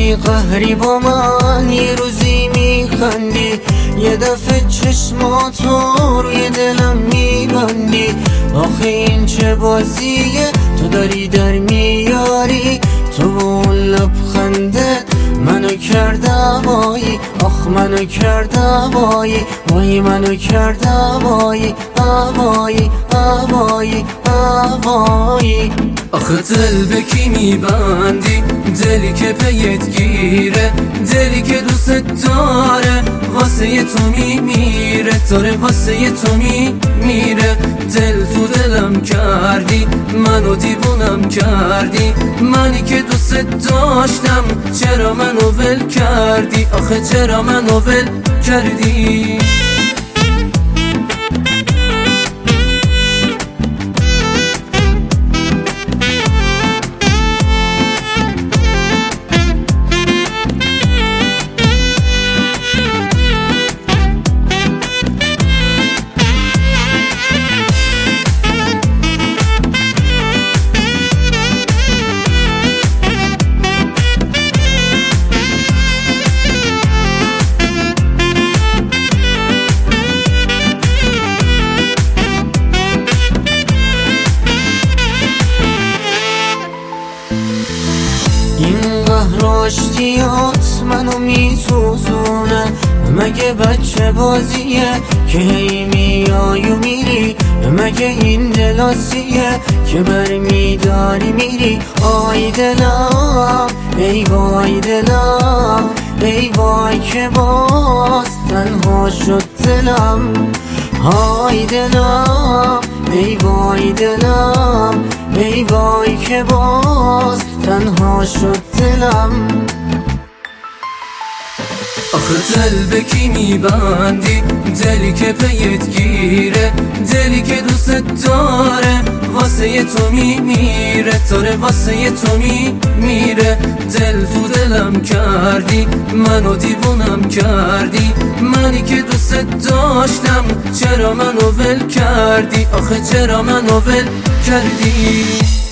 روزی قهری با من، یه روزی میخندی، یه دفعه چشماتو روی دلم میبندی. آخه این چه بازیه تو داری در میاری، تو با اون لبخندت منو کرده وایی. آخ منو کرده وایی، وای منو کرده وایی، آوایی آوایی آوایی. آخه دل به کی میبندی؟ دلی که پیت گیره، دلی که دوست داره، واسه تو میمیره، داره واسه تو میمیره. دل تو دلم کردی، منو دیوونم کردی، منی که دوست داشتم چرا منو ول کردی؟ آخه چرا منو ول کردی؟ این قهر و اشتیات منو میسوزونه، مگه بچه بازیه که هی میای و میری؟ مگه این دلاسیه که برمیداری میری؟ آی دلم ای وای دلم، ای وای که باز تنها شد دلم. آی دلم ای وای دلم، ای وای که باز تنها شد دلم. آخه دل به کی میبندی؟ دلی که پیت گیره، دلی که دوست داره، واسه تو میمیره، داره واسه تو میمیره. دل تو دلم کردی، منو دیوونم کردی، منی که دوست داشتم چرا منو ول کردی؟ آخه چرا منو ول کردی؟